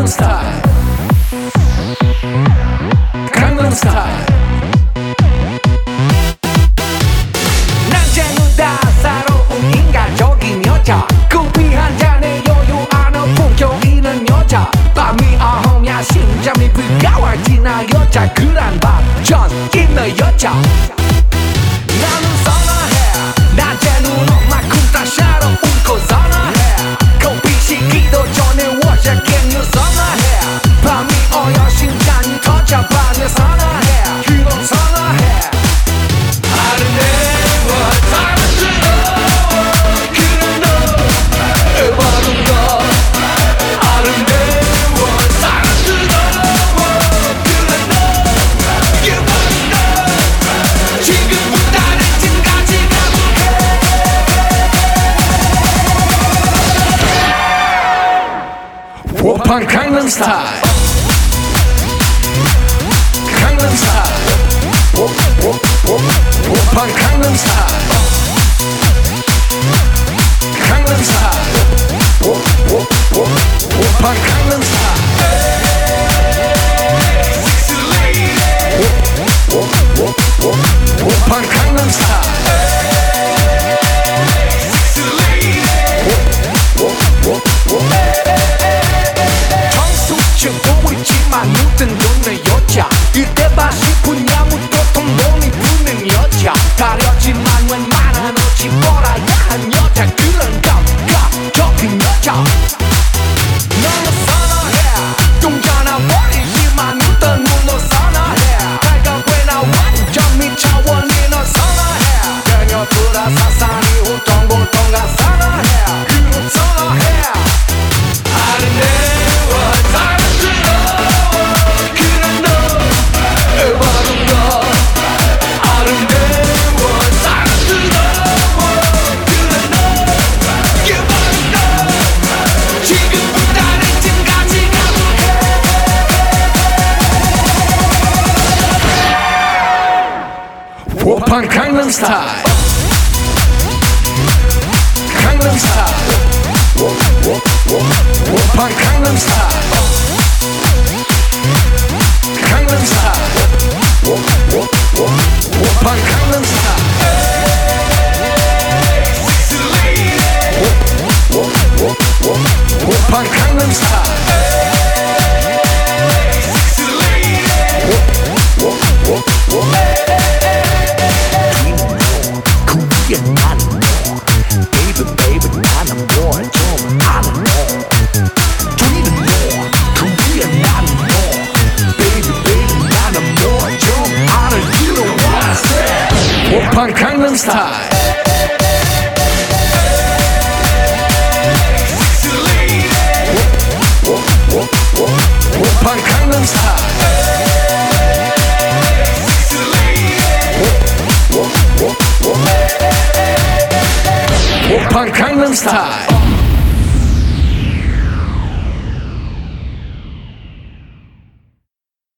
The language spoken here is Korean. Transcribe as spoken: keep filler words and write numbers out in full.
강남 스타일 강남 스타일 낮에는 따사로운 인간적인 여자 커피 한 잔에 여유 안 품격 있는 여자 밤이 오면 심장이 불가워지는 여자 그런 반전 있는 여자 나는 선호해 낮에는 엄마큼 따사로 웃고 선호해 커피 시키도 전에 워셔갱유 선호해 밤이 오면 심장이 터져 밤에 선호해 그런 선호해 아름다워 사랑스러워 그런 너 해봐둔 거 아름다워 사랑스러워 그런 너 해봐둔 거 지금부터 내쯤까지 가볼게 오빤 강남 스타일 강남 스타일 오빤 강남 스타일 강남 스타일 오빤 강남 스타일 오빤 강남 스타일 정수증 보이지만 눈뜬 돈의 여자 이때 봐 싶은 아무도 돈돈이 부는 여자 가려지만 웬만한 옷이 뻔해야 한 여자 그런 감각적인 여자 너무 선호해 똥자나 버리지만 눈뜬 눈도 선호해 발각외나 완전 미쳐원이 너 선호해 그녀들아 사산이 우통보통가 선호해 그런 선호해 아름다워 사랑스러워 그런 너 해봐둔 거 아름다워 사랑스러워 그런 너 해봐둔 거 지금부터 내쯤까지 가볼게 오빤 강남 스타일 강남 스타일 오빤 강남 스타일 강남 스타일 오빤 강남 스타일 오빤 강남 스타일 그게 나는 뭐 Baby baby 나는 뭘 좀 아는 뭐 Don't even know 그게 나는 뭐 Baby baby 나는 뭘 좀 아는 You know what I said 오빤 강남 스타일 오빤 강남 스타일 오빤 강남 스타일